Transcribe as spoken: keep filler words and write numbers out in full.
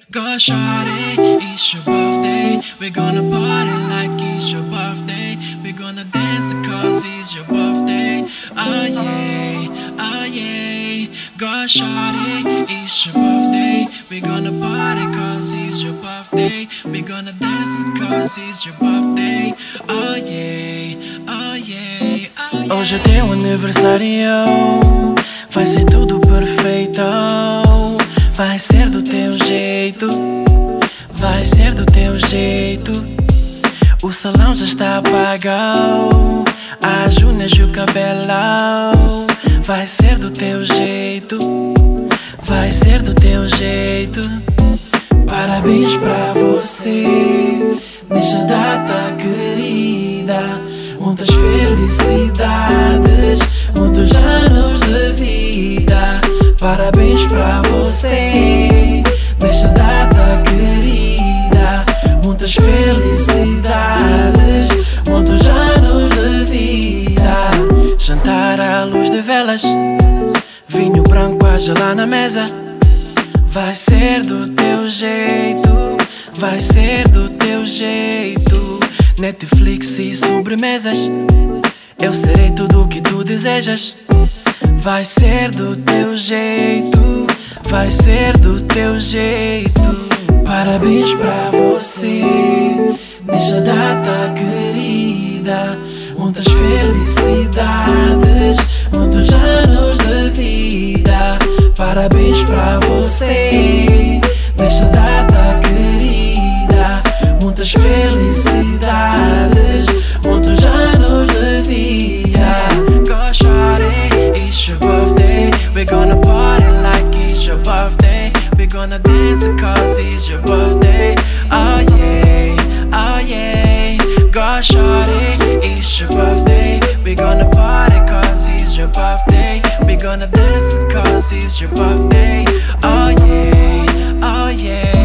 Go shawty, it's your birthday. We're gonna party like it's your birthday. We're gonna dance cause it's your birthday. Ah yeah, ah yeah. Go shawty, it's your birthday. We're gonna party cause it's your birthday. We're gonna dance cause it's your birthday. Ah yeah, ah yeah, ah yeah. Hoje é teu aniversário, vai ser tudo perfeito. Vai ser do teu jeito, vai ser do teu jeito. O salão já está apagado, as unhas e o cabelo. Vai ser do teu jeito, vai ser do teu jeito. Parabéns pra você, nesta data querida. Muitas felicidades, muitos anos de vida. Parabéns pra você, nesta data querida. Muitas felicidades, muitos anos de vida. Jantar à luz de velas, vinho branco a gelar na mesa. Vai ser do teu jeito, vai ser do teu jeito. Netflix e sobremesas, eu serei tudo o que tu desejas. Vai ser do teu jeito, vai ser do teu jeito. Parabéns pra você, nesta data querida. Muitas felicidades, muitos anos de vida. Parabéns pra você, nesta data querida. Muitas felicidades, muitos anos de vida. Go shawty, it's your birthday. We're gonna party like it's your birthday. We're gonna dance cause it's your birthday. Oh yeah, oh yeah. Go shawty, it's your birthday. We're gonna party cause it's your birthday. We're gonna dance cause it's your birthday. Oh yeah, oh yeah.